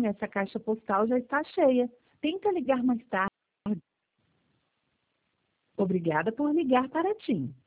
essa caixa postal já está cheia. Tenta ligar mais tarde. Obrigada por ligar para TIM.